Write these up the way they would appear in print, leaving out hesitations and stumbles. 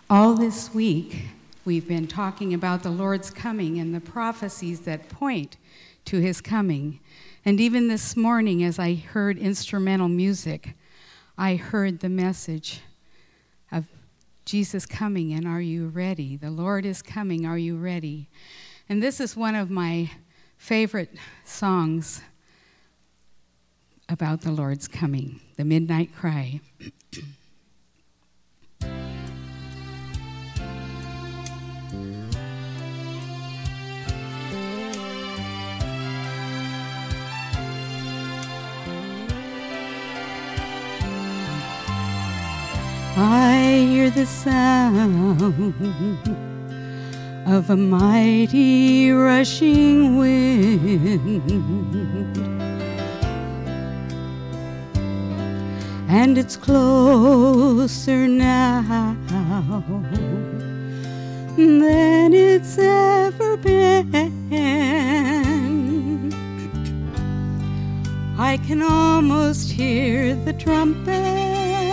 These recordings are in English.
All this week, we've been talking about the Lord's coming and the prophecies that point to his coming. And even this morning, as I heard instrumental music, I heard the message of Jesus coming, and are you ready? The Lord is coming, are you ready? And this is one of my favorite songs about the Lord's coming, the Midnight Cry. I hear the sound of a mighty rushing wind, and it's closer now than it's ever been. I can almost hear the trumpet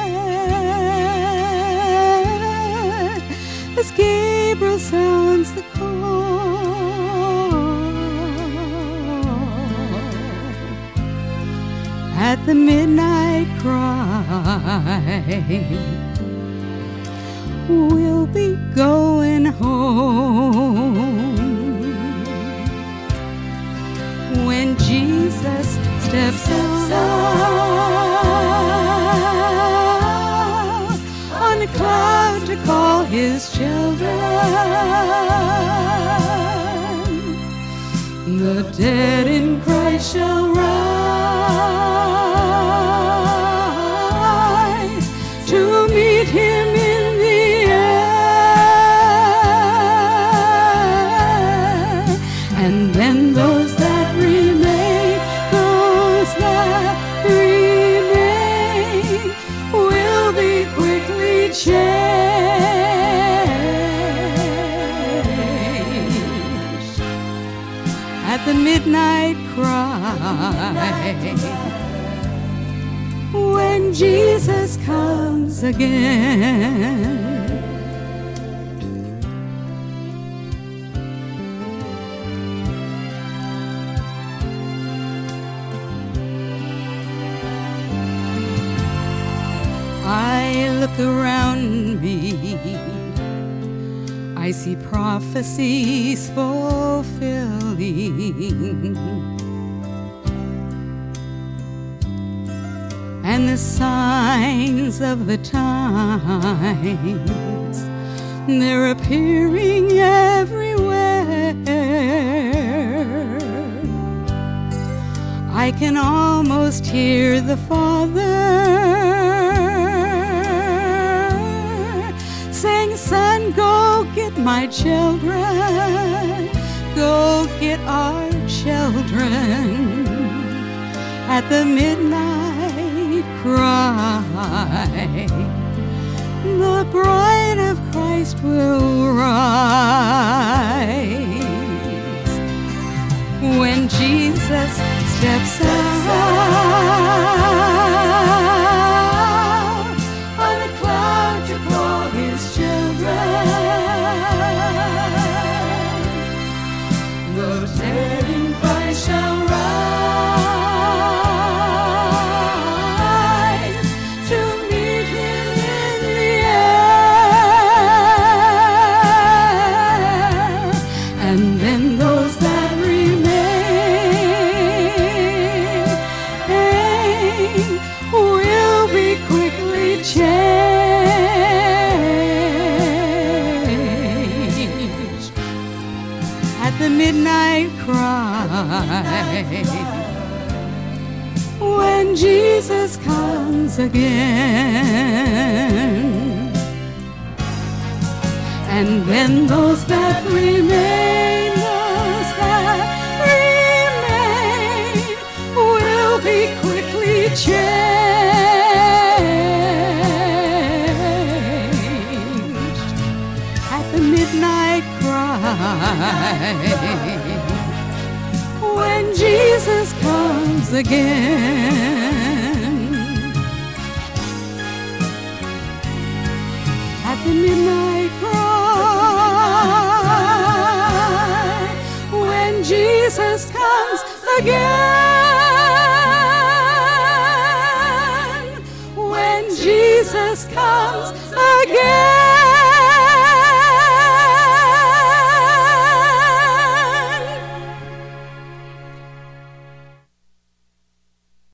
as Gabriel sounds the call at the midnight cry. We'll be going home when Jesus steps out on a cloud to call his children. The dead in Christ shall rise to meet him in the air. And then those that remain will be quickly changed at the midnight cry when Jesus comes again. I look around me, I see prophecies fulfilling, and the signs of the times, they're appearing everywhere. I can almost hear the Father saying, "Son, go get my children, go get our children at the midnight cry. The bride of Christ will rise when Jesus steps out on a cloud to call his children. The dead in Christ shall rise to meet him in the air. And then those that remain will be quickly changed at the midnight cry when Jesus comes again. And then those that remain will be quickly changed at the midnight cry when Jesus comes again. At the midnight cry, when Jesus comes again, when Jesus comes again.